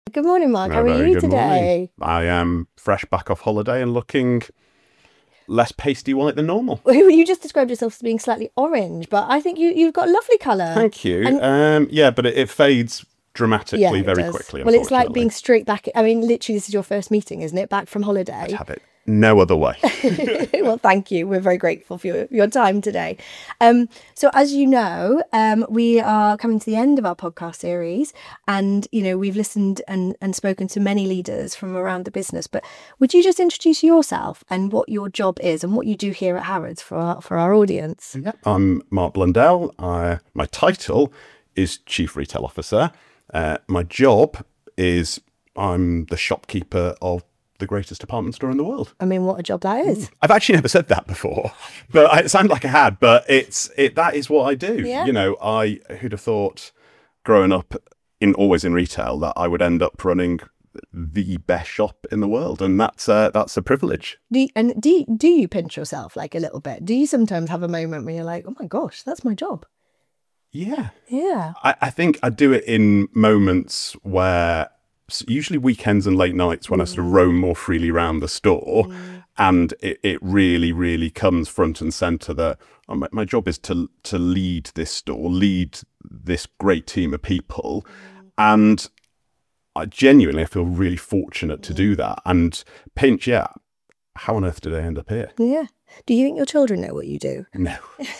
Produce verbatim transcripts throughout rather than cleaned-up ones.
Good morning, Mark. No, How are very you good today? morning. I am fresh back off holiday and looking less pasty white than normal. Well, you just described yourself as being slightly orange, but I think you, you've got a lovely colour. Thank you. And Um, yeah, but it, it fades dramatically yeah, it very does. quickly, Well, it's like unfortunately. being straight back. I mean, literally, this is your first meeting, isn't it? Back from holiday. I'd have it no other way. Well, thank you. We're very grateful for your, your time today. Um, so, as you know, um, we are coming to the end of our podcast series, and you know we've listened and, and spoken to many leaders from around the business. But would you just introduce yourself and what your job is and what you do here at Harrods for our, for our audience? Yeah. I'm Mark Blundell. I, my title is Chief Retail Officer. Uh, my job is I'm the shopkeeper of the greatest department store in the world. I mean, what a job that is. I've actually never said that before, but it sounded like I had. But it's it that is what I do. Yeah. You know, I who'd have thought, growing up in always in retail, that I would end up running the best shop in the world, and that's uh, that's a privilege. Do you, and do you, do you pinch yourself like a little bit? Do you sometimes have a moment where you're like, oh my gosh, that's my job? Yeah, Yeah. I, I think I do it in moments where, usually weekends and late nights, when mm. I sort of roam more freely around the store, mm. and it, it really, really comes front and centre that oh, my, my job is to to lead this store, lead this great team of people, mm. and I genuinely I feel really fortunate to mm. do that. And pinch, yeah, how on earth did I end up here? Yeah. Do you think your children know what you do? No,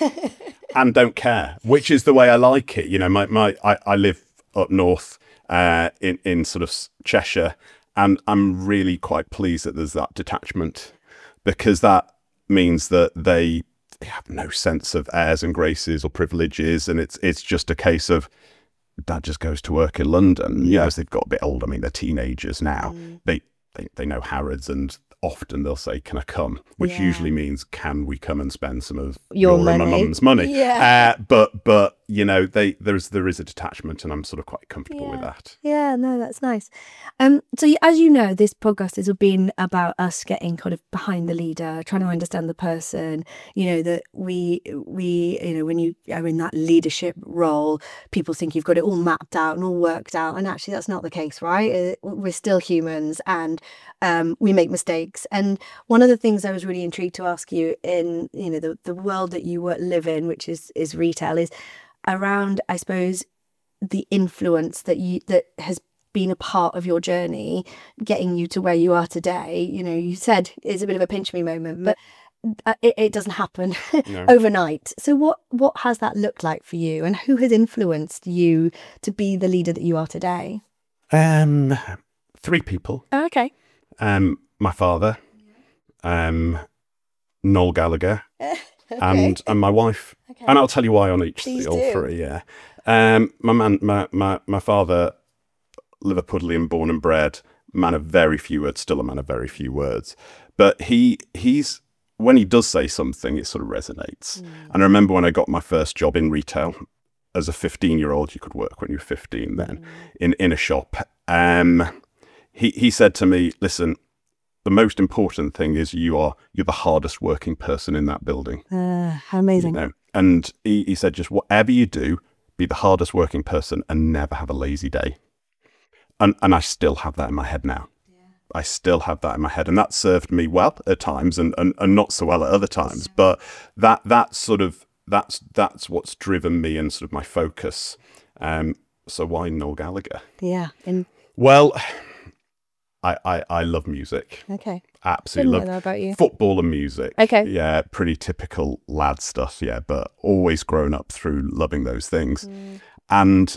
and don't care, which is the way I like it. You know, my my I, I live up north. Uh, in, in sort of Cheshire, and I'm really quite pleased that there's that detachment, because that means that they have no sense of airs and graces or privileges, and it's it's just a case of dad just goes to work in London. Yeah, as they've got a bit older, I mean, they're teenagers now. Mm. They, they they know Harrods, and often they'll say, "Can I come?" Which yeah. usually means, "Can we come and spend some of your, your money?" and my mum's money. Yeah. Uh, but but you know, they there's there is a detachment, and I'm sort of quite comfortable yeah. with that. Yeah, no, that's nice. Um, so as you know, this podcast has been about us getting kind of behind the leader, trying to understand the person. You know that we we you know when you are in that leadership role, people think you've got it all mapped out and all worked out, and actually that's not the case, right? We're still humans, and um, we make mistakes. And one of the things I was really intrigued to ask you in, you know, the, the world that you live in, which is, is retail, is around, I suppose, the influence that you, that has been a part of your journey, getting you to where you are today. You know, you said it's a bit of a pinch me moment, but it, it doesn't happen no. overnight. So what, what has that looked like for you, and who has influenced you to be the leader that you are today? Um, three people. Oh, okay. Um, my father, um, Noel Gallagher, okay. and and my wife, okay. and I'll tell you why on each, Please all do. three. Yeah, um, my man, my my my father, Liverpudlian born and bred, man of very few words, still a man of very few words, but he he's when he does say something, it sort of resonates. Mm. And I remember when I got my first job in retail as a fifteen-year-old, you could work when you were fifteen then, mm. in in a shop. Um. He he said to me, "Listen, the most important thing is you are you're the hardest working person in that building." Uh, how amazing! You know? And he, he said, "Just whatever you do, be the hardest working person and never have a lazy day." And and I still have that in my head now. Yeah. I still have that in my head, and that served me well at times, and, and, and not so well at other times. Yeah. But that that sort of that's that's what's driven me and sort of my focus. Um. So why Noel Gallagher? Yeah. And well. I, I, I love music. Okay. Absolutely love know about you. Football and music. Okay. Yeah, pretty typical lad stuff, yeah, but always grown up through loving those things. Mm. And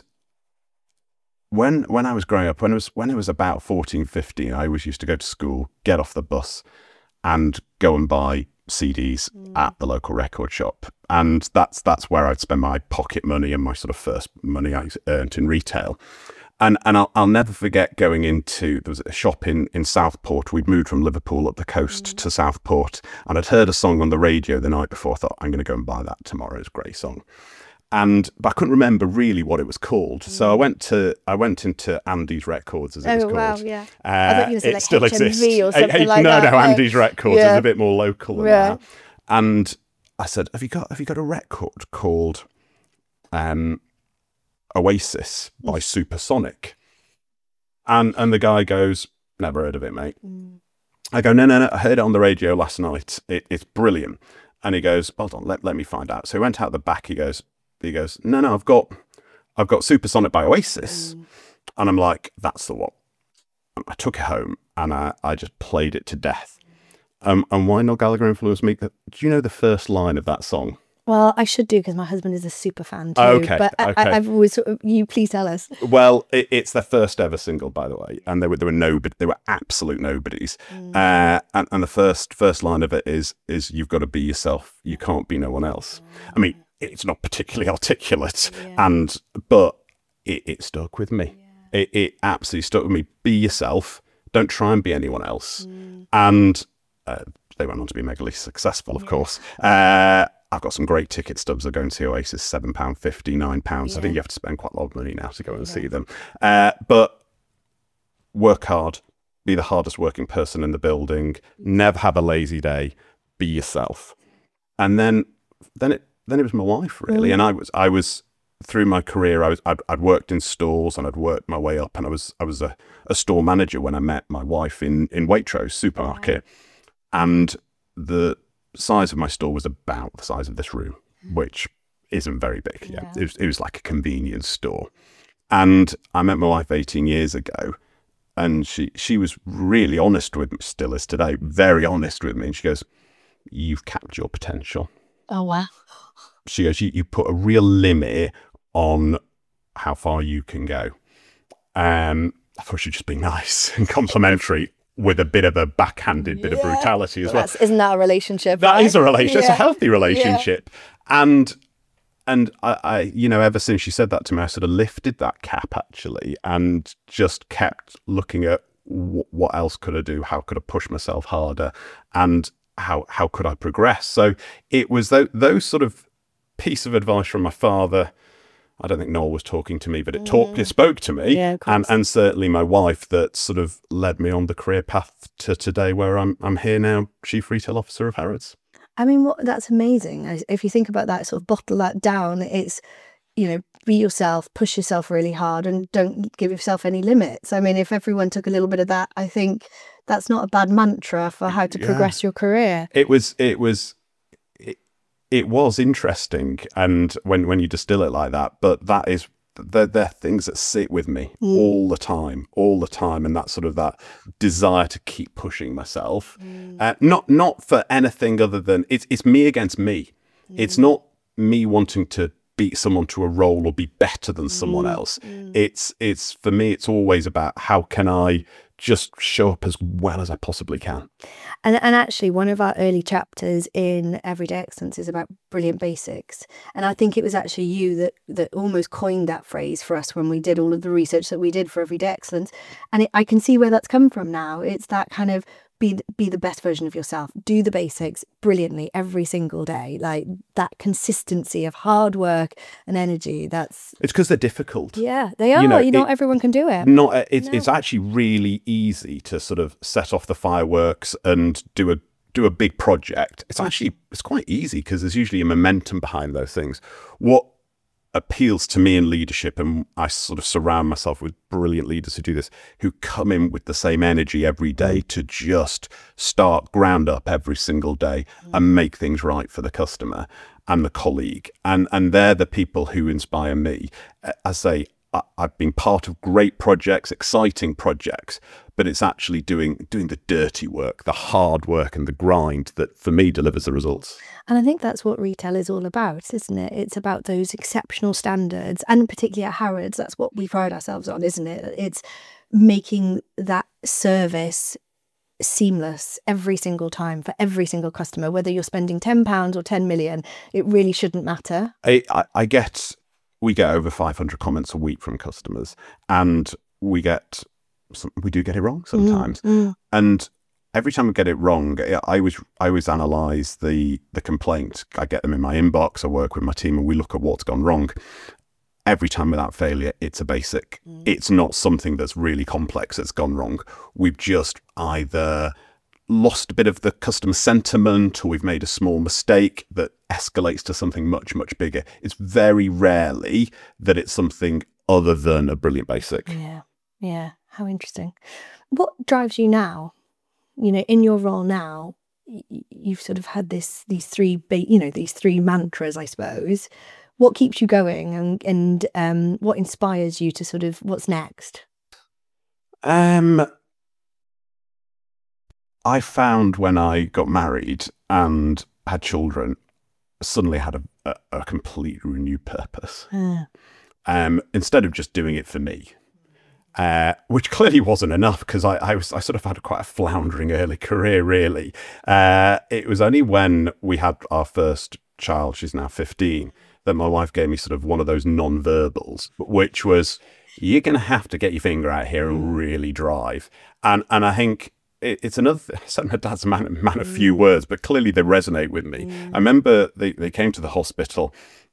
when when I was growing up, when I was when I was about fourteen, fifteen, I always used to go to school, get off the bus and go and buy C Ds mm. at the local record shop. And that's that's where I'd spend my pocket money and my sort of first money I earned in retail. And and I'll, I'll never forget going into, there was a shop in, in Southport. We'd moved from Liverpool up the coast mm. to Southport, and I'd heard a song on the radio the night before. I thought, I'm going to go and buy that tomorrow. It's a great song. And but I couldn't remember really what it was called. Mm. So I went to I went into Andy's Records, as it oh, was called. Wow, yeah. Uh, I thought you were saying it like still H M V exists. or something hey, like no, that. No, no, Andy's Records yeah. is a bit more local than yeah. that. And I said, "Have you got have you got a record called um, Oasis by Supersonic?" And and the guy goes, never heard of it, mate. Mm. I go, no, no, no, I heard it on the radio last night. It, it's brilliant. And he goes, hold on, let, let me find out. So he went out the back. He goes, he goes, no, no, I've got, I've got Supersonic by Oasis. Mm. And I'm like, that's the one. I took it home and I, I just played it to death. Um, and why Noel Gallagher influenced me? Do you know the first line of that song? Well, I should do because my husband is a super fan too. Okay, but I, okay. I, I've always sort of, you please tell us. Well, it, it's their first ever single, by the way, and they were there were nobody, they were absolute nobodies. Mm. Uh, and, and the first first line of it is is you've got to be yourself. You can't be no one else. Mm. I mean, it's not particularly articulate, yeah. and but it, it stuck with me. Yeah. It it absolutely stuck with me. Be yourself. Don't try and be anyone else. Mm. And uh, they went on to be megally successful, of yeah. course. Uh, I've got some great ticket stubs that go and see Oasis, seven pounds fifty, nine pounds. Yeah. I think you have to spend quite a lot of money now to go and yeah. see them. Uh, but work hard, be the hardest working person in the building, never have a lazy day, be yourself. And then then it then it was my wife, really. Mm. And I was I was through my career, I was I'd, I'd worked in stores and I'd worked my way up, and I was I was a, a store manager when I met my wife in, in Waitrose supermarket. Yeah. And the size of my store was about the size of this room, which isn't very big. Yeah, yeah. It was, it was like a convenience store. And I met my wife eighteen years ago, and she she was really honest with me, still is today, very honest with me. And she goes, "You've capped your potential." Oh wow. She goes, you, you put a real limit on how far you can go. Um, I thought she'd just be nice and complimentary, with a bit of a backhanded bit yeah. of brutality as well. That's, isn't that a relationship? That right? is a relationship. Yeah. It's a healthy relationship. Yeah. And, and I, I, you know, ever since she said that to me, I sort of lifted that cap actually and just kept looking at w- what else could I do? How could I push myself harder? And how, how could I progress? So it was th- those sort of piece of advice from my father. I don't think Noel was talking to me, but it talked, it spoke to me, yeah, and and certainly my wife, that sort of led me on the career path to today, where I'm I'm here now, Chief Retail Officer of Harrods. I mean, what that's amazing. If you think about that, sort of bottle that down, it's, you know, be yourself, push yourself really hard, and don't give yourself any limits. I mean, if everyone took a little bit of that, I think that's not a bad mantra for how to yeah. progress your career. It was, it was. It was interesting, and when, when you distill it like that, but that is, they're, they're things that sit with me mm. all the time, all the time, and that sort of that desire to keep pushing myself, mm. uh, not not for anything other than, it's it's me against me. Mm. It's not me wanting to beat someone to a role or be better than someone mm. else. Mm. It's it's for me, it's always about how can I just show up as well as I possibly can. And and actually, one of our early chapters in Everyday Excellence is about brilliant basics. And I think it was actually you that that almost coined that phrase for us when we did all of the research that we did for Everyday Excellence. And it, I can see where that's come from now. It's that kind of be be the best version of yourself. Do the basics brilliantly every single day. Like that consistency of hard work and energy. That's it's because they're difficult. Yeah, they are. You know, not it, everyone can do it. Not it's no. It's actually really easy to sort of set off the fireworks and do a do a big project. It's actually it's quite easy because there's usually a momentum behind those things. What appeals to me in leadership, and I sort of surround myself with brilliant leaders who do this, who come in with the same energy every day to just start ground up every single day and make things right for the customer and the colleague. And and they're the people who inspire me. I say, I, I've been part of great projects, exciting projects, but it's actually doing doing the dirty work, the hard work and the grind that for me delivers the results. And I think that's what retail is all about, isn't it? It's about those exceptional standards, and particularly at Harrods, that's what we pride ourselves on, isn't it? It's making that service seamless every single time for every single customer, whether you're spending ten pounds or ten million, it really shouldn't matter. I, I, I get, we get over five hundred comments a week from customers, and we get, we do get it wrong sometimes. Mm, mm. And every time I get it wrong, I always I always analyse the the complaint. I get them in my inbox. I work with my team, and we look at what's gone wrong. Every time without failure, it's a basic. Mm. It's not something that's really complex that's gone wrong. We've just either lost a bit of the customer sentiment, or we've made a small mistake that escalates to something much, much bigger. It's very rarely that it's something other than a brilliant basic. Yeah. Yeah. How interesting. What drives you now? You know, in your role now, you've sort of had this, these three, you know, these three mantras, I suppose. What keeps you going, and and um, what inspires you to sort of, what's next? Um, I found when I got married and had children, suddenly had a, a, a completely renewed purpose. Uh. Um, instead of just doing it for me. Uh, which clearly wasn't enough, because I, I was I sort of had quite a floundering early career, really. Uh, it was only when we had our first child, she's now fifteen, that my wife gave me sort of one of those non-verbals, which was, you're going to have to get your finger out here and really drive. And and I think it, it's another thing. So my dad's a man, man of few words, but clearly they resonate with me. Mm. I remember they, they came to the hospital,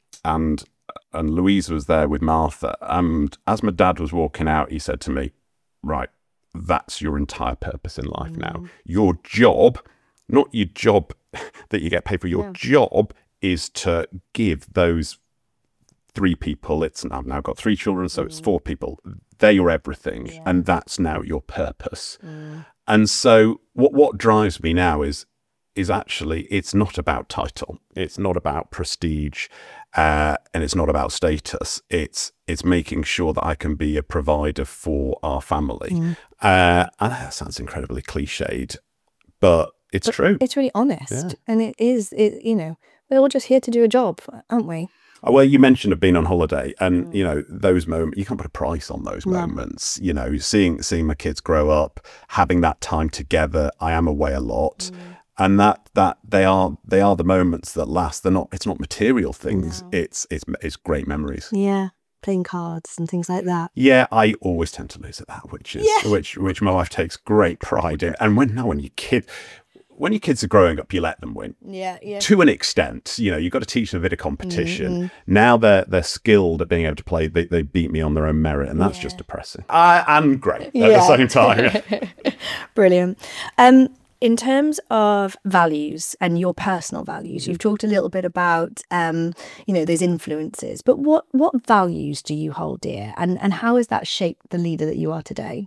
and and Louise was there with Martha. And as my dad was walking out, he said to me, right, that's your entire purpose in life mm. now. Your job, not your job that you get paid for, your yeah. job is to give those three people, it's I've now got three children, so mm. it's four people. They're your everything. Yeah. And that's now your purpose. Mm. And so what, what drives me now is, is actually, it's not about title. It's not about prestige. Uh, and it's not about status. It's it's making sure that I can be a provider for our family. Mm. Uh, and that sounds incredibly cliched, but it's but true. It's really honest, yeah. and it is. It you know, we're all just here to do a job, aren't we? Well, you mentioned being on holiday, and mm. you know those moments. You can't put a price on those no. moments. You know, seeing seeing my kids grow up, having that time together. I am away a lot. Mm. And that that they are they are the moments that last. They're not. It's not material things. No. It's it's it's great memories. Yeah, playing cards and things like that. Yeah, I always tend to lose at that, which is yeah. which which my wife takes great pride in. And when now when your kid when your kids are growing up, you let them win. Yeah, yeah. To an extent, you know, you've got to teach them a bit of competition. Mm-hmm. Now they're they're skilled at being able to play. They they beat me on their own merit, and that's yeah. just depressing. I and great at yeah. the same time. Brilliant. Um. In terms of values and your personal values, you've talked a little bit about, um, you know, those influences. But what what values do you hold dear, and and how has that shaped the leader that you are today?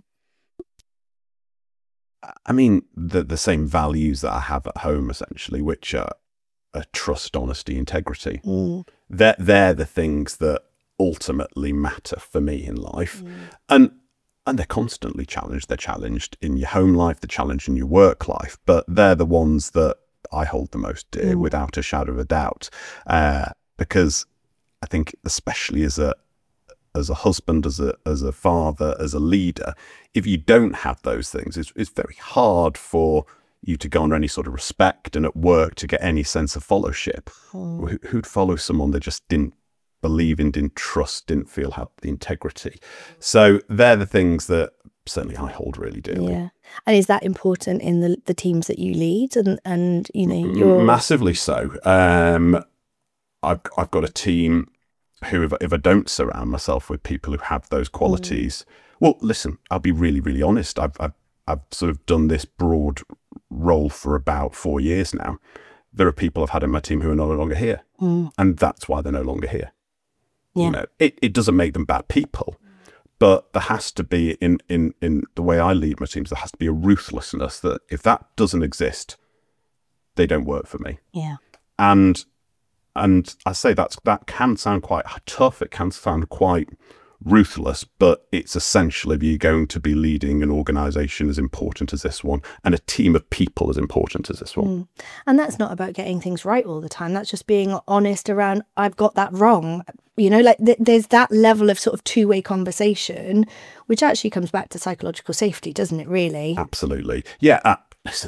I mean, the the same values that I have at home, essentially, which are, are trust, honesty, integrity. Mm. They're they're the things that ultimately matter for me in life, mm. and. And they're constantly challenged. They're challenged in your home life, they're challenged in your work life, but they're the ones that I hold the most dear, mm. without a shadow of a doubt. Uh, because I think, especially as a as a husband, as a as a father, as a leader, if you don't have those things, it's, it's very hard for you to garner any sort of respect, and at work to get any sense of fellowship. Mm. Who, who'd follow someone they just didn't believe in, didn't trust, didn't feel have the integrity. So they're the things that certainly I hold really dearly. Yeah. And is that important in the the teams that you lead, and and you know you're massively so. Um, I've I've got a team who, if, if I don't surround myself with people who have those qualities, mm. well, listen, I'll be really really honest. I've I've I've sort of done this broad role for about four years now. There are people I've had in my team who are no longer here, mm. and that's why they're no longer here. Yeah. You know, it, it doesn't make them bad people, but there has to be, in, in, in the way I lead my teams, there has to be a ruthlessness that if that doesn't exist, they don't work for me. Yeah. And and I say that's that can sound quite tough. It can sound quite ruthless, but it's essential if you're going to be leading an organisation as important as this one, and a team of people as important as this one. Mm. And that's not about getting things right all the time. That's just being honest around, I've got that wrong. You know, like th- there's that level of sort of two-way conversation, which actually comes back to psychological safety, doesn't it, really? Absolutely. Yeah. Uh,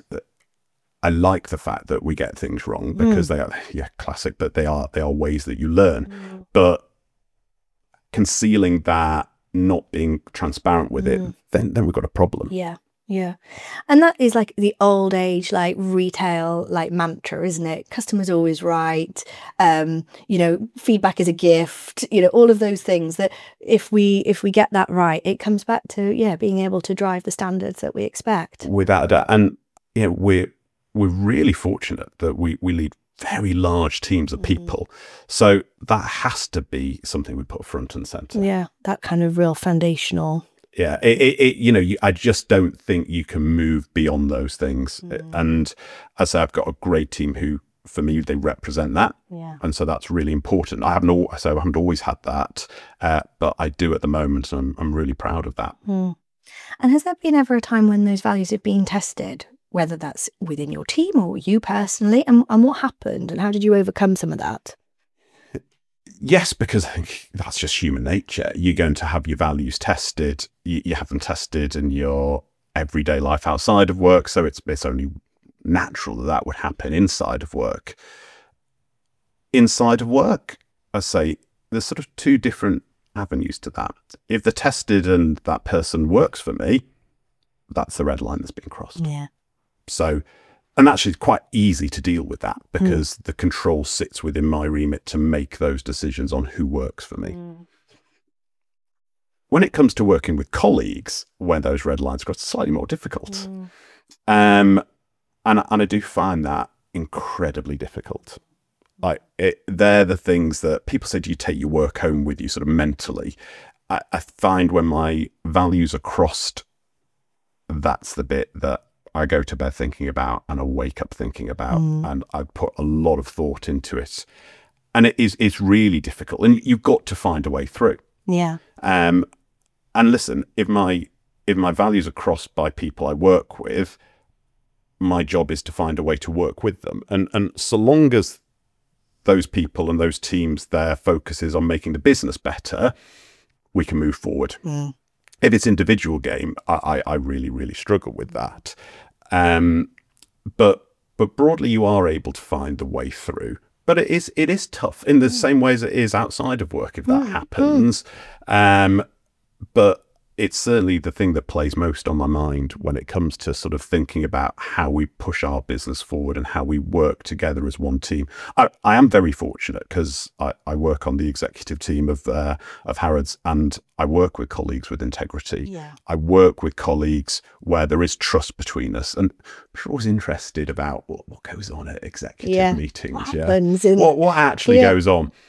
I like the fact that we get things wrong, because mm. they are, yeah, classic, but they are, they are ways that you learn. Mm. But concealing that, not being transparent with mm. it, then then we've got a problem. Yeah, yeah. And that is like the old age, like retail, like mantra, isn't it? Customer's always right. Um, you know, feedback is a gift. You know, all of those things that if we if we get that right, it comes back to yeah, being able to drive the standards that we expect. Without a doubt, and you know, we're we're really fortunate that we we lead very large teams of people. Mm. So that has to be something we put front and centre. Yeah, that kind of real foundational. Yeah, it, it, it, you know, you, I just don't think you can move beyond those things. Mm. And as I say, I've got a great team who, for me, they represent that. Yeah. And so that's really important. I haven't, al- so I haven't always had that, uh, but I do at the moment. And I'm, I'm really proud of that. Mm. And has there been ever a time when those values have been tested, whether that's within your team or you personally? And, and what happened and how did you overcome some of that? Yes, because I think that's just human nature. You're going to have your values tested. You, you have them tested in your everyday life outside of work. So it's it's only natural that that would happen inside of work. Inside of work, I say there's sort of two different avenues to that. If they're tested and that person works for me, that's the red line that's been crossed. Yeah. So, and actually it's quite easy to deal with that because mm. the control sits within my remit to make those decisions on who works for me. Mm. When it comes to working with colleagues, where those red lines cross, it's slightly more difficult. Mm. Um, and, and I do find that incredibly difficult. Like it, they're the things that people say, do you take your work home with you sort of mentally? I, I find when my values are crossed, that's the bit that I go to bed thinking about and I wake up thinking about, mm. and I put a lot of thought into it. And it is, it's really difficult and you've got to find a way through. Yeah. Um, and listen, if my, if my values are crossed by people I work with, my job is to find a way to work with them. And, and so long as those people and those teams, their focus is on making the business better, we can move forward. Mm. If it's individual game, I, I, I really, really struggle with that. Um, but but broadly, you are able to find the way through. But it is it is tough in the mm. same way as it is outside of work if that mm. happens. Mm. Um, but it's certainly the thing that plays most on my mind when it comes to sort of thinking about how we push our business forward and how we work together as one team. I, I am very fortunate because I, I work on the executive team of uh, of Harrods, and I work with colleagues with integrity. Yeah. I work with colleagues where there is trust between us, and we're always interested about what, what goes on at executive yeah. meetings. What yeah, happens in... what what actually yeah. goes on.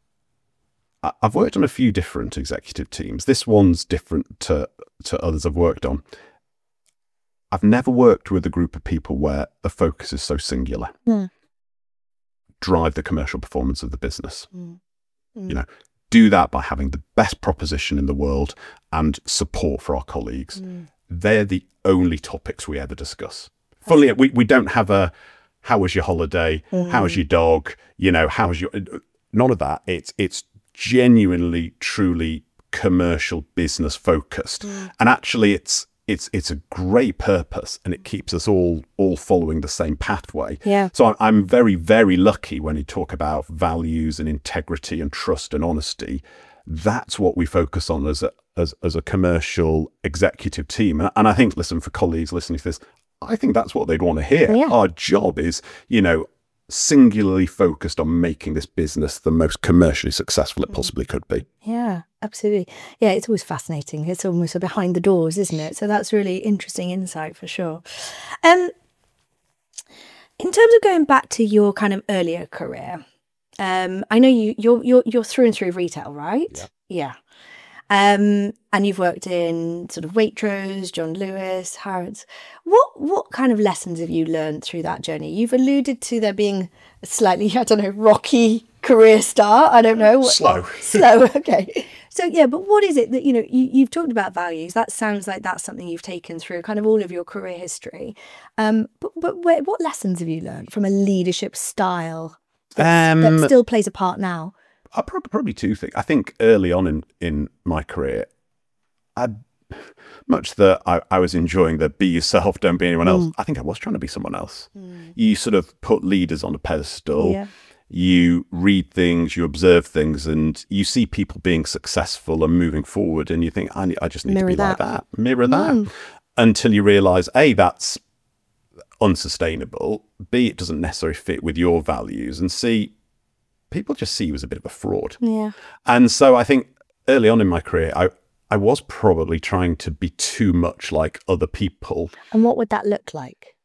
I've worked on a few different executive teams. This one's different to, to others I've worked on. I've never worked with a group of people where the focus is so singular. Mm. Drive the commercial performance of the business. Mm. Mm. You know, do that by having the best proposition in the world and support for our colleagues. Mm. They're the only topics we ever discuss. Fully, we, we don't have a, how was your holiday? Mm. How was your dog? You know, how was your, none of that. It's, it's, genuinely, truly commercial business focused. Mm. And actually it's it's it's a great purpose and it keeps us all all following the same pathway. Yeah. So I'm, I'm very, very lucky when you talk about values and integrity and trust and honesty. That's what we focus on as a as, as a commercial executive team. And, and I think, listen, for colleagues listening to this, I think that's what they'd want to hear. Yeah. Our job is, you know, singularly focused on making this business the most commercially successful it possibly could be. Yeah, absolutely. Yeah, it's always fascinating. It's almost a behind the doors, isn't it? So that's really interesting insight for sure. Um, in terms of going back to your kind of earlier career, um, I know you you're you're you're through and through retail, right? Yeah. Yeah. Um, and you've worked in sort of Waitrose, John Lewis, Harrods. What what kind of lessons have you learned through that journey? You've alluded to there being a slightly, I don't know, rocky career start. I don't know. Slow. Slow, okay. So, yeah, but what is it that, you know, you, you've talked about values. That sounds like that's something you've taken through kind of all of your career history. Um, but but where, what lessons have you learned from a leadership style that, um, that still plays a part now? I probably, probably two things. I think early on in, in my career, I much that I, I was enjoying the be yourself, don't be anyone else. Mm. I think I was trying to be someone else. Mm. You sort of put leaders on a pedestal. Yeah. You read things, you observe things, and you see people being successful and moving forward, and you think, I, need, I just need Mirror to be that. like that. Mirror mm. that. Until you realise, A, that's unsustainable. B, it doesn't necessarily fit with your values. And C, people just see you as a bit of a fraud. Yeah. And so I think early on in my career, I, I was probably trying to be too much like other people. And what would that look like?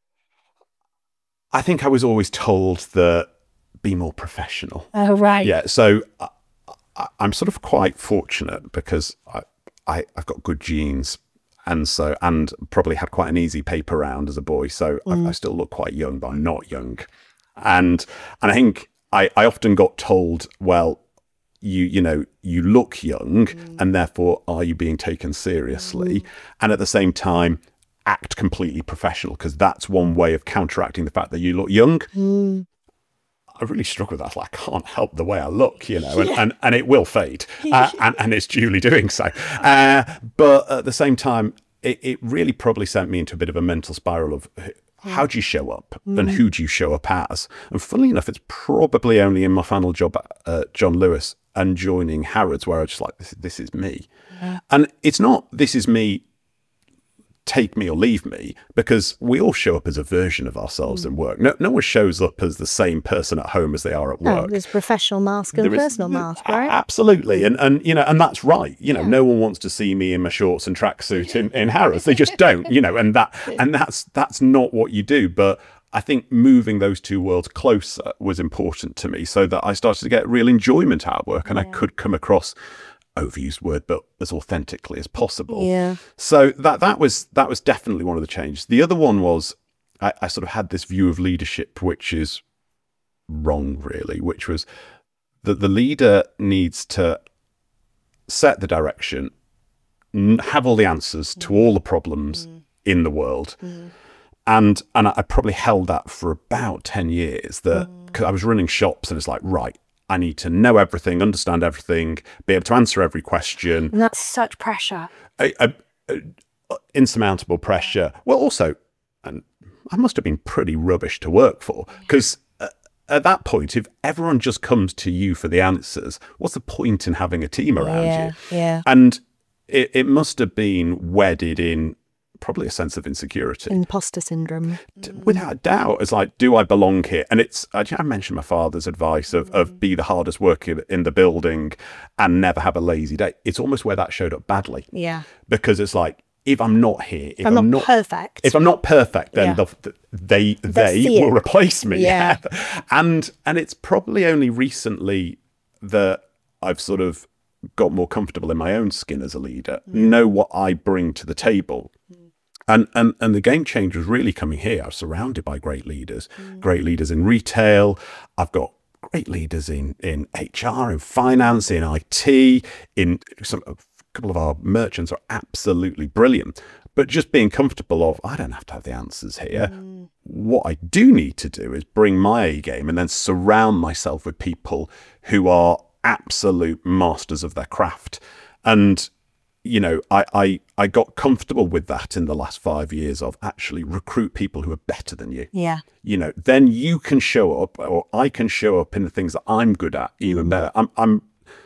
I think I was always told that be more professional. Oh, right. Yeah. So I, I, I'm sort of quite fortunate because I, I, I've got good genes. And so, and probably had quite an easy paper round as a boy. So mm. I, I still look quite young, but I'm not young. And, and I think I, I often got told, well, you, you know, you look young mm. and therefore are you being taken seriously? Mm. And at the same time, act completely professional, because that's one way of counteracting the fact that you look young. Mm. I really struggle with that. Like, I can't help the way I look, you know, and, yeah. and, and it will fade, uh, and, and it's duly doing so. Uh, but at the same time, it, it really probably sent me into a bit of a mental spiral of how do you show up mm. and who do you show up as? And funnily enough, it's probably only in my final job at uh, John Lewis and joining Harrods where I was just like, this, this is me. Yeah. And it's not, this is me, take me or leave me, because we all show up as a version of ourselves mm. in work. No, no one shows up as the same person at home as they are at work. Oh, there's professional mask and there personal is, mask, right? Absolutely, and and you know, and that's right. You know, yeah. no one wants to see me in my shorts and tracksuit in in Harrods. They just don't. You know, and that and that's that's not what you do. But I think moving those two worlds closer was important to me, so that I started to get real enjoyment out of work, and yeah. I could come across, overused word, but as authentically as possible. Yeah. So that that was that was definitely one of the changes. The other one was I, I sort of had this view of leadership, which is wrong, really, which was that the leader needs to set the direction, have all the answers mm. to all the problems mm. in the world. Mm. And and I probably held that for about ten years, that because mm. I was running shops and it's like, right, I need to know everything, understand everything, be able to answer every question. And that's such pressure. A, a, a insurmountable pressure. Well, also, and I must have been pretty rubbish to work for, because yeah. at that point, if everyone just comes to you for the answers, what's the point in having a team around yeah, you? Yeah. And it, it must have been wedded in probably a sense of insecurity. Imposter syndrome. Without a doubt. It's like, do I belong here? And it's, I, I mentioned my father's advice of, of be the hardest worker in the building and never have a lazy day. It's almost where that showed up badly. Yeah. Because it's like, if I'm not here, if, if I'm, I'm not, not perfect, if I'm not perfect, then yeah. the, they they will it. replace me. Yeah. and and it's probably only recently that I've sort of got more comfortable in my own skin as a leader, mm. know what I bring to the table. Mm. And, and and the game change was really coming here. I was surrounded by great leaders, mm. great leaders in retail. I've got great leaders in, in H R, in finance, in I T, in some, a couple of our merchants are absolutely brilliant. But just being comfortable of, I don't have to have the answers here. Mm. What I do need to do is bring my A game and then surround myself with people who are absolute masters of their craft. And you know, I, I, I got comfortable with that in the last five years of actually recruit people who are better than you. Yeah. You know, then you can show up, or I can show up in the things that I'm good at even better. I'm, I'm,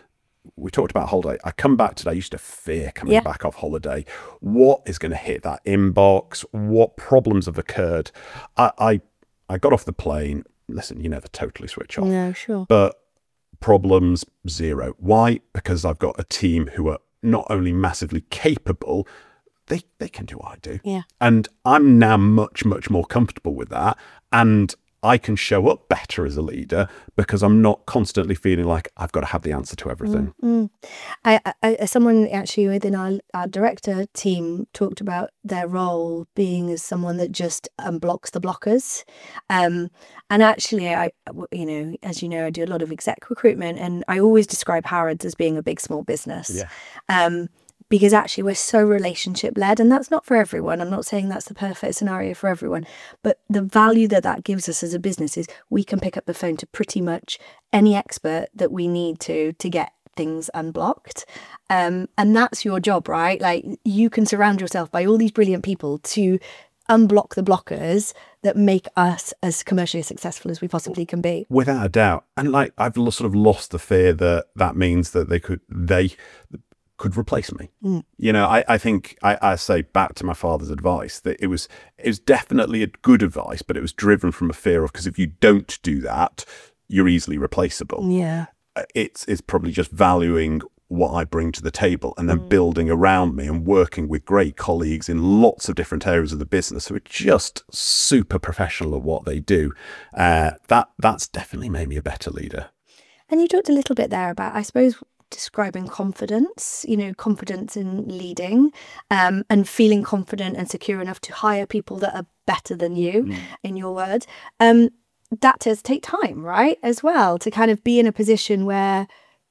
we talked about holiday. I come back today, I used to fear coming yeah. back off holiday. What is going to hit that inbox? What problems have occurred? I, I, I got off the plane. Listen, you never totally switch off. No, sure. But problems, zero. Why? Because I've got a team who are not only massively capable, they they can do what I do. Yeah. And I'm now much, much more comfortable with that. And I can show up better as a leader because I'm not constantly feeling like I've got to have the answer to everything. Mm-hmm. I, I, someone actually within our, our director team talked about their role being as someone that just unblocks the blockers. Um, and actually, I, you know, as you know, I do a lot of exec recruitment, and I always describe Harrods as being a big small business. Yeah. Um, because actually we're so relationship led, and that's not for everyone. I'm not saying that's the perfect scenario for everyone, but the value that that gives us as a business is we can pick up the phone to pretty much any expert that we need to to get things unblocked. Um, and that's your job, right? Like, you can surround yourself by all these brilliant people to unblock the blockers that make us as commercially successful as we possibly can be. Without a doubt. And like, I've sort of lost the fear that that means that they could, they could replace me. Mm. You know, I, I think I, I say back to my father's advice that it was, it was definitely a good advice, but it was driven from a fear of, because if you don't do that, you're easily replaceable. Yeah. It's, it's probably just valuing what I bring to the table and then mm. building around me and working with great colleagues in lots of different areas of the business who are just super professional at what they do. Uh, that that's definitely made me a better leader. And you talked a little bit there about, I suppose, describing confidence, you know, confidence in leading, um, and feeling confident and secure enough to hire people that are better than you, mm. in your words. Um, that does take time, right? As well, to kind of be in a position where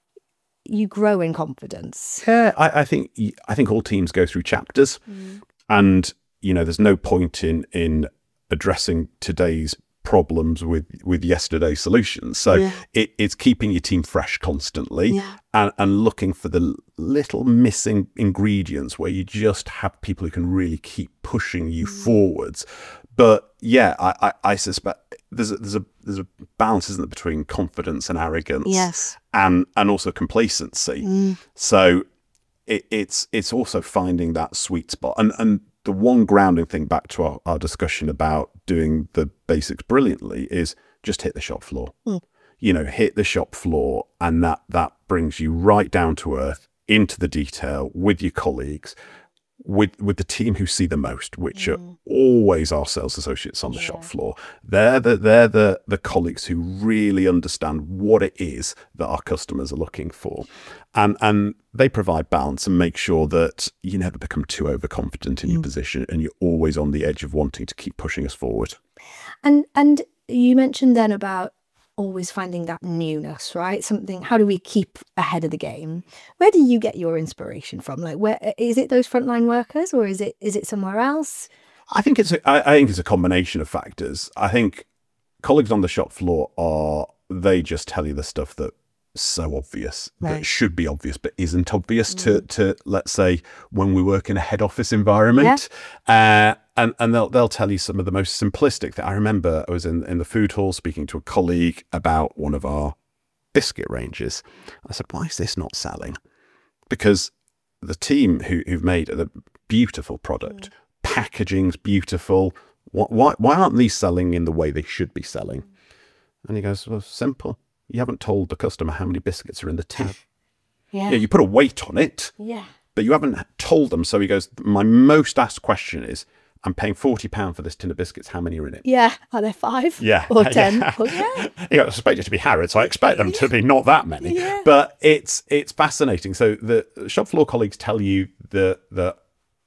you grow in confidence. Yeah, I, I think I think all teams go through chapters, mm. and you know, there's no point in in addressing today's problems with with yesterday's solutions. So yeah. it, it's keeping your team fresh constantly, yeah. and, and looking for the little missing ingredients where you just have people who can really keep pushing you mm. forwards. But yeah, I, I, I suspect there's a, there's a there's a balance, isn't there, between confidence and arrogance, yes, and and also complacency. Mm. So it, it's it's also finding that sweet spot. And and the one grounding thing, back to our, our discussion about doing the basics brilliantly, is just hit the shop floor. Mm. You know, hit the shop floor, and that that brings you right down to earth, into the detail with your colleagues. With with the team who see the most, which mm. are always our sales associates on the yeah. shop floor. They're the they're the the colleagues who really understand what it is that our customers are looking for, and and they provide balance and make sure that you never become too overconfident in mm. your position, and you're always on the edge of wanting to keep pushing us forward. And and you mentioned then about always finding that newness, right? Something, how do we keep ahead of the game? Where do you get your inspiration from? Like, where is it, those frontline workers, or is it is it somewhere else? I think it's a, I, I think it's a combination of factors. I think colleagues on the shop floor are, they just tell you the stuff that so obvious, right. that should be obvious but isn't obvious mm. to to let's say when we work in a head office environment. Yeah. Uh, and and they'll they'll tell you some of the most simplistic that I remember. I was in in the food hall speaking to a colleague about one of our biscuit ranges. I said, why is this not selling? Because the team who who've made a beautiful product, mm. packaging's beautiful. Why why aren't these selling in the way they should be selling? And he goes, well, simple. You haven't told the customer how many biscuits are in the tin. Yeah. yeah, you put a weight on it, yeah, but you haven't told them. So he goes, my most asked question is, I'm paying forty pounds for this tin of biscuits. How many are in it? Yeah. Are there five? Yeah. Or ten? Yeah. Or, yeah. You know, I expect it to be Harrods, so I expect them to be not that many. Yeah. But it's it's fascinating. So the shop floor colleagues tell you the the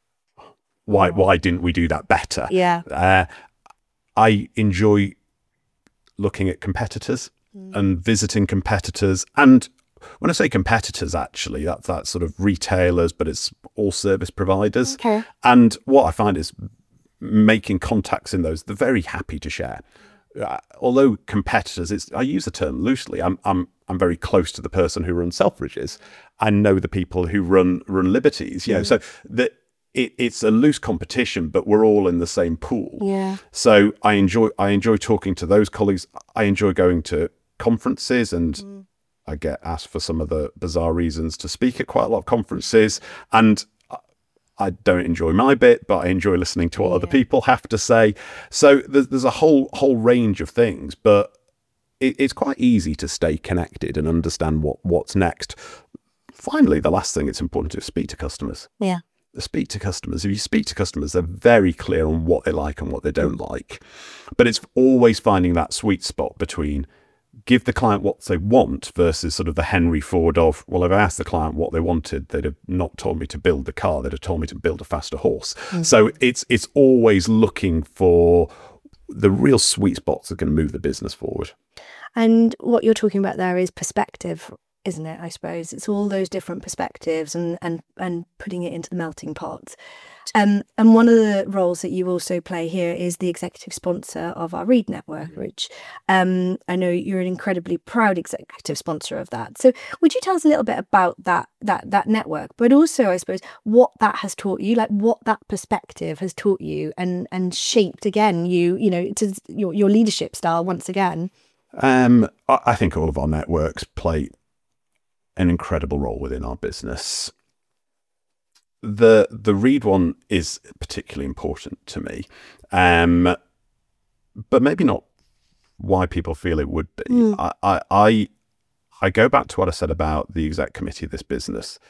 why why didn't we do that better? Yeah. Uh, I enjoy looking at competitors mm. and visiting competitors. And when I say competitors, actually, that's that sort of retailers, but it's all service providers. Okay. And what I find is making contacts in those, they're very happy to share. Uh, although competitors, it's, I use the term loosely. I'm I'm I'm very close to the person who runs Selfridges. I know the people who run run Liberties. You know, mm. so that it, it's a loose competition, but we're all in the same pool. Yeah. So I enjoy I enjoy talking to those colleagues. I enjoy going to conferences, and mm. I get asked for some of the bizarre reasons to speak at quite a lot of conferences, and I don't enjoy my bit, but I enjoy listening to what yeah. other people have to say. So there's, there's a whole whole range of things, but it, it's quite easy to stay connected and understand what, what's next. Finally, the last thing it's important to speak to customers. Yeah. Speak to customers. If you speak to customers, they're very clear on what they like and what they don't like. But it's always finding that sweet spot between give the client what they want versus sort of the Henry Ford of, well, if I asked the client what they wanted, they'd have not told me to build the car, they'd have told me to build a faster horse. Mm-hmm. So it's it's always looking for the real sweet spots that are going to move the business forward. And what you're talking about there is perspective, isn't it? I suppose it's all those different perspectives and and and putting it into the melting pot. Um, and one of the roles that you also play here is the executive sponsor of our Read Network, which um, I know you're an incredibly proud executive sponsor of that. So would you tell us a little bit about that that that network, but also, I suppose, what that has taught you, like what that perspective has taught you and and shaped again you, you know, to your, your leadership style once again? Um, I think all of our networks play an incredible role within our business. The the Read one is particularly important to me, um, but maybe not why people feel it would be. Mm. I, I I go back to what I said about the exec committee of this business.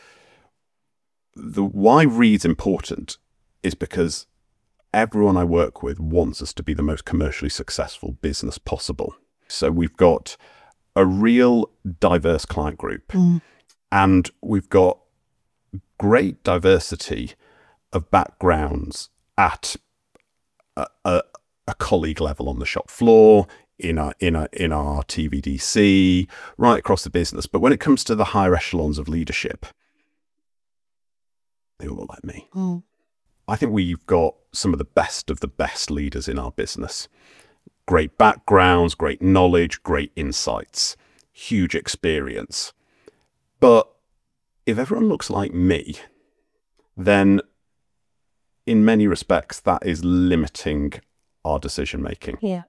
The why Read's important is because everyone I work with wants us to be the most commercially successful business possible. So we've got a real diverse client group. Mm. And we've got great diversity of backgrounds at a, a, a colleague level on the shop floor, in our, in our, in our T V D C, right across the business. But when it comes to the higher echelons of leadership, they all look like me. Mm. I think we've got some of the best of the best leaders in our business. Great backgrounds, great knowledge, great insights, huge experience. But if everyone looks like me, then in many respects, that is limiting our decision making. Yeah.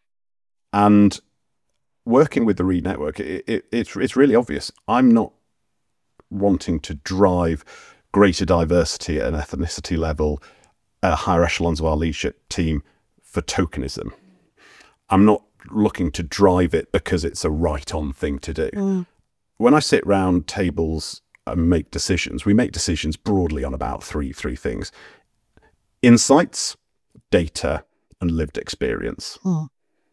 And working with the Reed Network, it, it, it's it's really obvious. I'm not wanting to drive greater diversity at an ethnicity level at higher echelons of our leadership team for tokenism. I'm not looking to drive it because it's a right-on thing to do. Mm. When I sit round tables and make decisions, we make decisions broadly on about three three things: insights, data, and lived experience. Mm.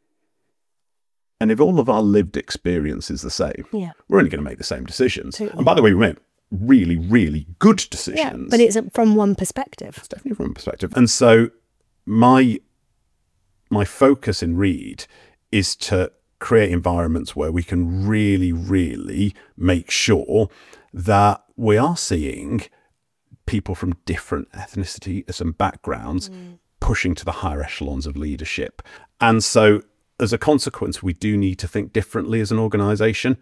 And if all of our lived experience is the same, yeah. we're only going to make the same decisions. Totally. And by the way, we make really, really good decisions. Yeah, but it's from one perspective. It's definitely from one perspective. And so my my focus in Reed is to create environments where we can really, really make sure that we are seeing people from different ethnicities and backgrounds mm. pushing to the higher echelons of leadership. And so as a consequence, we do need to think differently as an organisation.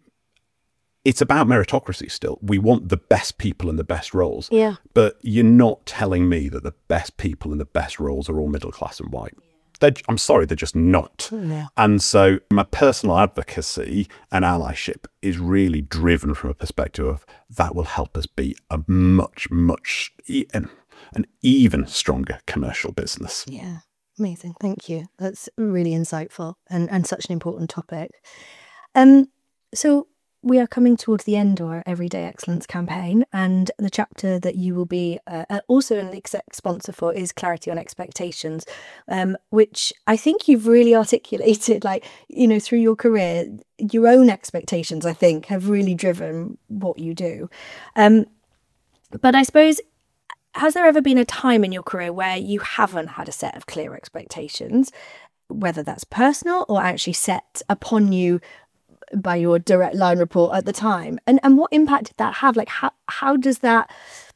It's about meritocracy still. We want the best people in the best roles. Yeah. But you're not telling me that the best people in the best roles are all middle class and white. They're, I'm sorry, they're just not. Yeah. And so my personal advocacy and allyship is really driven from a perspective of that will help us be a much, much, an even stronger commercial business. Yeah. Amazing. Thank you. That's really insightful and, and such an important topic. Um, so we are coming towards the end of our Everyday Excellence campaign, and the chapter that you will be uh, also an exec sponsor for is Clarity on Expectations, um, which I think you've really articulated, like, you know, through your career, your own expectations, I think, have really driven what you do. Um, but I suppose, has there ever been a time in your career where you haven't had a set of clear expectations, whether that's personal or actually set upon you by your direct line report at the time? And and what impact did that have? Like, how, how does that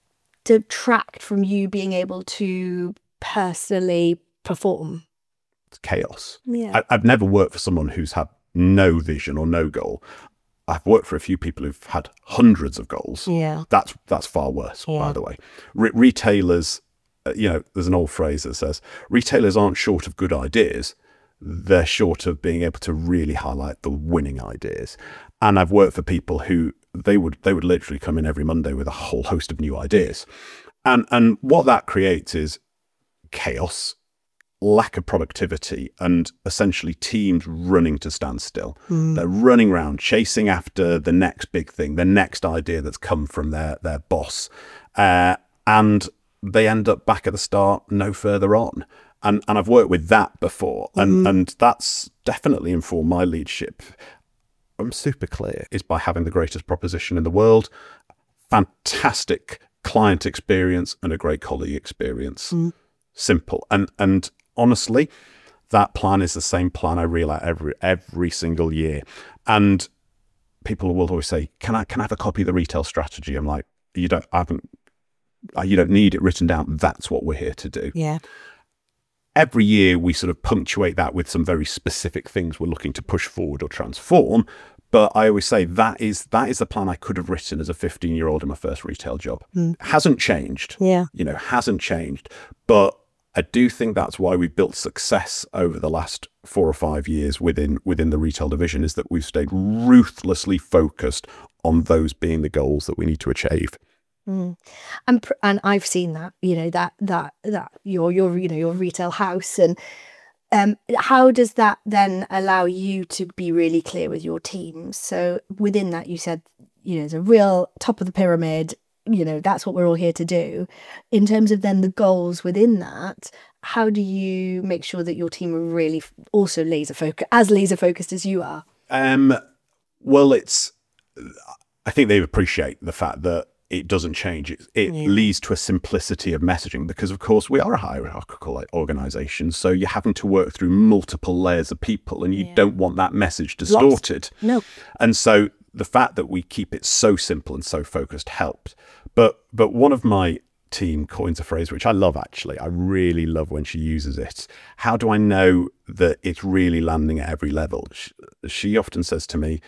detract from you being able to personally perform? It's chaos. Yeah. I, I've never worked for someone who's had no vision or no goal. I've worked for a few people who've had hundreds of goals. Yeah. That's that's far worse, yeah. by the way. Re- retailers, uh, you know, there's an old phrase that says, retailers aren't short of good ideas. They're short of being able to really highlight the winning ideas. And I've worked for people who they would they would literally come in every Monday with a whole host of new ideas. And and what that creates is chaos, lack of productivity, and essentially teams running to standstill. Mm. They're running around chasing after the next big thing, the next idea that's come from their their boss, uh, and they end up back at the start, no further on. And and I've worked with that before, and mm. and that's definitely informed my leadership. I'm super clear is by having the greatest proposition in the world, fantastic client experience, and a great colleague experience. Mm. Simple. And and honestly, that plan is the same plan I reel out every every single year. And people will always say, "Can I can I have a copy of the retail strategy?" I'm like, "You don't. I haven't. You don't need it written down. That's what we're here to do." Yeah. Every year we sort of punctuate that with some very specific things we're looking to push forward or transform. But I always say that is that is the plan I could have written as a fifteen-year-old in my first retail job. Mm. Hasn't changed. Yeah. You know, hasn't changed. But I do think that's why we've built success over the last four or five years within within the retail division, is that we've stayed ruthlessly focused on those being the goals that we need to achieve. Mm. And pr- and I've seen that, you know, that that that your your you know your retail house, and um, how does that then allow you to be really clear with your teams? So within that, you said, you know, there's a real top of the pyramid. You know, that's what we're all here to do. In terms of then the goals within that, how do you make sure that your team are really also laser focused, as laser focused as you are? Um, well, it's I think they appreciate the fact that it doesn't change. It, it Yeah. leads to a simplicity of messaging because, of course, we are a hierarchical organization. So you're having to work through multiple layers of people and you Yeah. don't want that message distorted. No. And so the fact that we keep it so simple and so focused helped. But but one of my team coins a phrase which I love, actually. I really love when she uses it. How do I know that it's really landing at every level? She, she often says to me,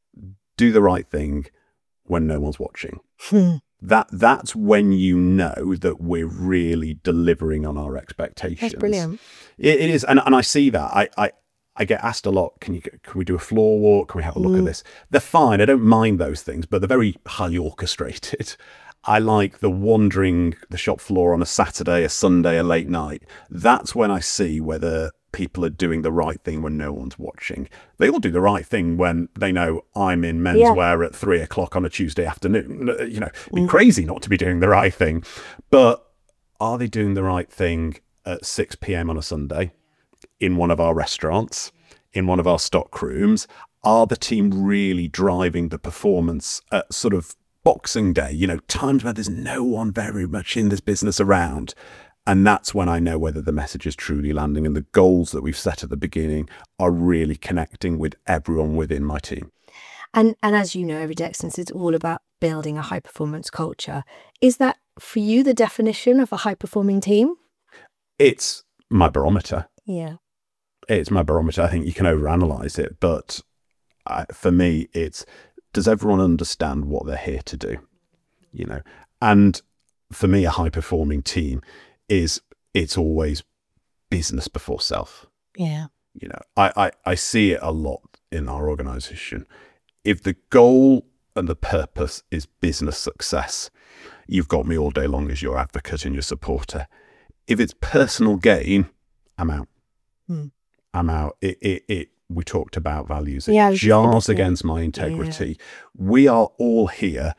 do the right thing when no one's watching. Hmm. That that's when you know that we're really delivering on our expectations. That's brilliant. It, it is, and, and I see that. I, I I get asked a lot. Can you can we do a floor walk? Can we have a look Mm. at this? They're fine. I don't mind those things, but they're very highly orchestrated. I like the wandering the shop floor on a Saturday, a Sunday, a late night. That's when I see whether people are doing the right thing when no one's watching. They all do the right thing when they know I'm in menswear at three o'clock on a Tuesday afternoon. You know, it'd be Mm. crazy not to be doing the right thing. But are they doing the right thing at six p.m. on a Sunday in one of our restaurants, in one of our stock rooms? Are the team really driving the performance at sort of Boxing Day, you know, times where there's no one very much in this business around? And that's when I know whether the message is truly landing and the goals that we've set at the beginning are really connecting with everyone within my team. And and as you know, Everyday Excellence is all about building a high performance culture. Is that for you the definition of a high performing team? It's my barometer. Yeah. It's my barometer. I think you can overanalyze it, but I, for me, it's, does everyone understand what they're here to do? You know, and for me, a high performing team is, it's always business before self. Yeah. You know, I, I, I see it a lot in our organization. If the goal and the purpose is business success, you've got me all day long as your advocate and your supporter. If it's personal gain, I'm out. Hmm. I'm out. It, it, it, we talked about values. It Yeah, I was just jars gonna say. against my integrity. We are all here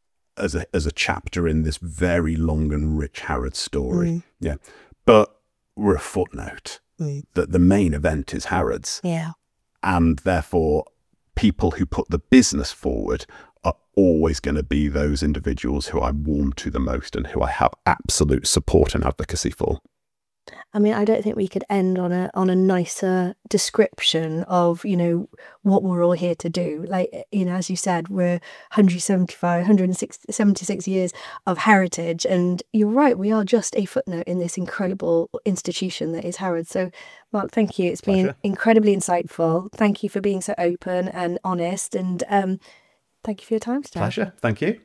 as a as a chapter in this very long and rich Harrods story. Mm. Yeah. But we're a footnote. Mm. That the main event is Harrods. Yeah. And therefore, people who put the business forward are always going to be those individuals who I warm to the most and who I have absolute support and advocacy for. I mean, I don't think we could end on a on a nicer description of, you know, what we're all here to do. Like, you know, as you said, we're one hundred seventy-five, one hundred seventy-six years of heritage. And you're right, we are just a footnote in this incredible institution that is Harrods. So, Mark, thank you. It's been Pleasure. incredibly insightful. Thank you for being so open and honest. And um, thank you for your time today. Pleasure. Thank you.